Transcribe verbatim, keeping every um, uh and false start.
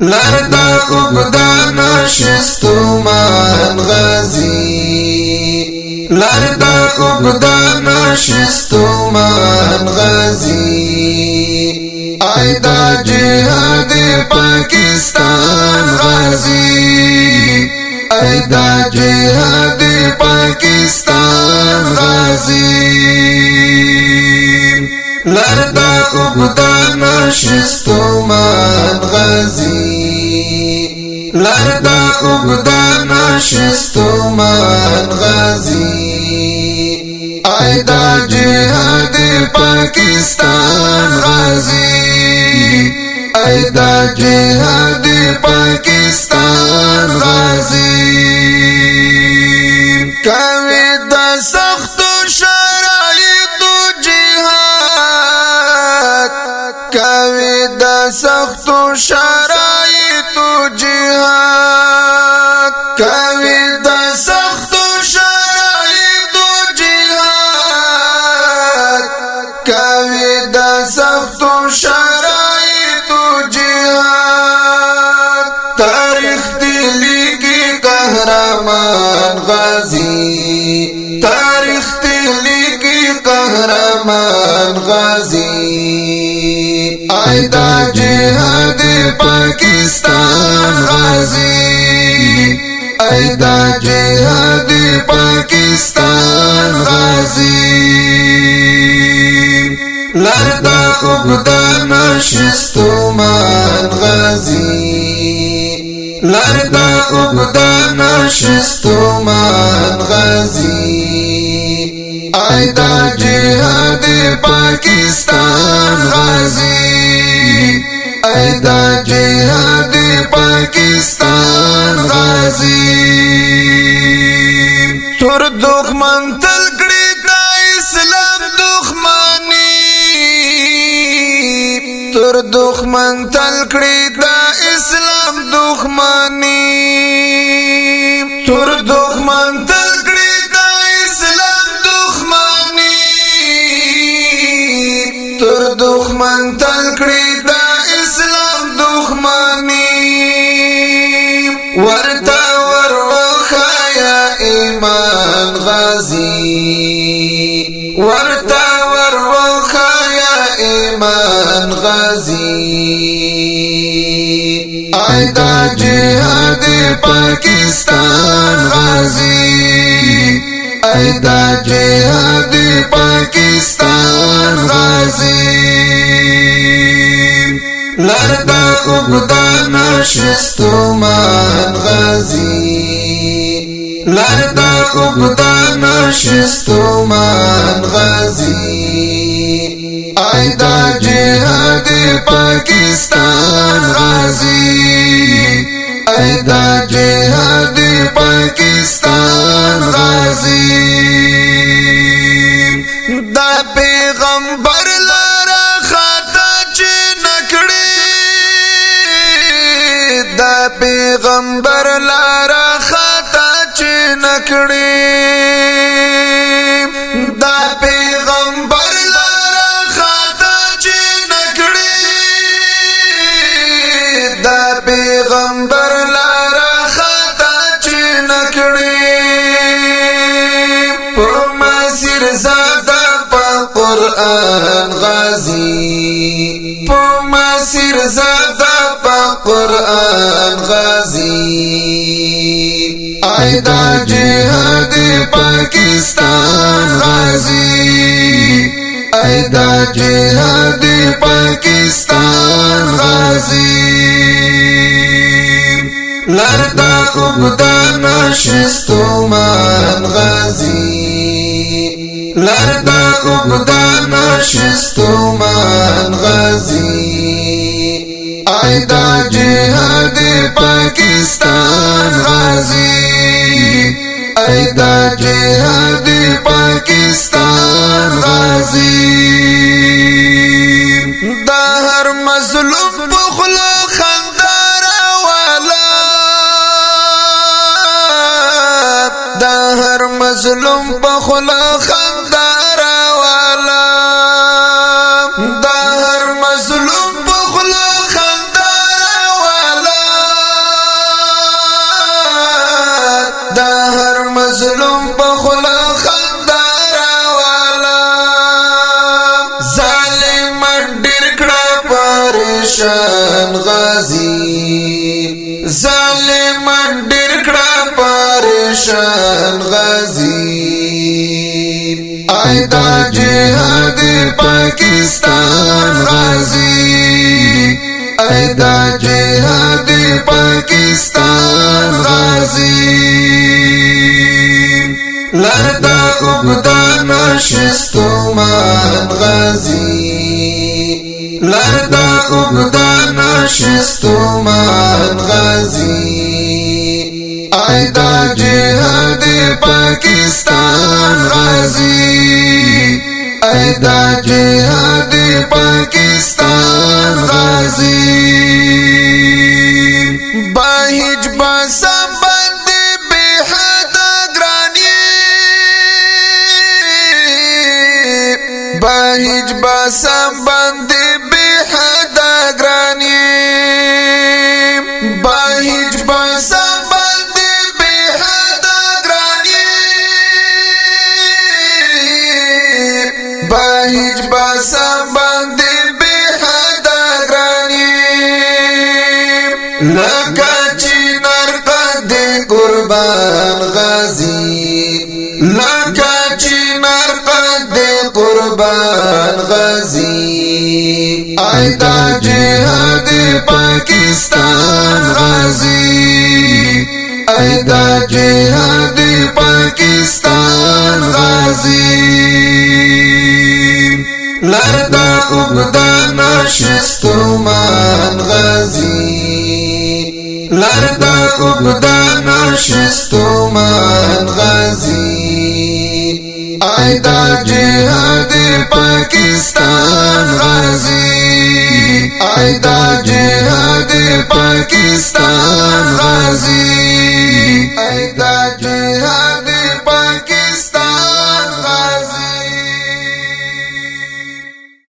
لردا اوگدان شستو من غازی لردا اوگدان شستو من غازی ایدا جهاد پاکستان غازی ایدا جهاد پاکستان غازی لردا اوگدان شستو من غازی لردا اوگدان شستو من غازی ایدا جهاد پاکستان غازی ایدا جهاد پاکستان غازی کوي د سخت شرایط جهاد کوي د سخت شرایط جهاد کوي د سخت شرایط جهاد کوي د سخت شرایط جهاد تاریخ دی لیکي قهرمان غازی تاریخ دی لیکي قهرمان غازی ایدا جهاد پاکستان غازی ایدا جهاد پاکستان غازی لردا اوگدان شستو من غازی لردا اوگدان شستو من غازی ایدا جهاد پاکستان غازی ایدا جهاد پاکستان غازی تور دښمن تل کړی د اسلام دښمنی تور دښمن تل کړی د اسلام دښمنی تور دښمن تل کړی د اسلام دښمنی تور دښمن تل کړی د اسلام دښمنی ورتا ورخایا ایمان غازی ورتا ورخایا ایمان غازی ایدا جهاد پاکستان غازی ایدا جهاد پاکستان غازی لردا اوگدان شستو من غازی لردا اوگدان شستو من غازی ایدا جهاد پاکستان غازی ایدا جهاد پاکستان غازی دا پیغمبر لرا خطا چې نکړي دا پیغمبر لرا خطا چې نکړي دا پیغمبر لرا خطا چې نکړي دا پیغمبر لرا خطا چې نکړي په مسیر زاده په قرآن غازی په مسیر زاده په قرآن غازی ایدا جهاد پاکستان غازی ایدا جهاد پاکستان غازی لردا اوگدان شستو من غازی لردا اوگدان شستو من غازی ایدا جهاد پاکستان غازی ایدا جهاد پاکستان غازی دا هر مظلوم بخلو خندار والا دا هر مظلوم بخلو خندار والا دا هر مظلوم بخلو خندار والا پریشان غازی ظالمان ډیر کړه پریشان غازی ایدا جهاد پاکستان غازی ایدا جهاد پاکستان غازی لردا عبدان شستومان غازی لردا عبدان شستومان غازی ایدا جهاد پاکستان غازی ایدا جهاد پاکستان غازی باهج باسم بند بحد گرانی باهج باسم بند بحد گرانی باهج باسم بند بحد گرانی باهج باسم بند بحد گرانی لگا چینر قد قربان غازی لگا چینر قد قربان غازی ایدا جهاد پاکستان غازی ایدا جهاد پاکستان غازی لردا عبدان شستومان غازی لردا عبدان شستومان غازی ایدا جهاد پاکستان غازی ایدا جهاد پاکستان غازی ایدا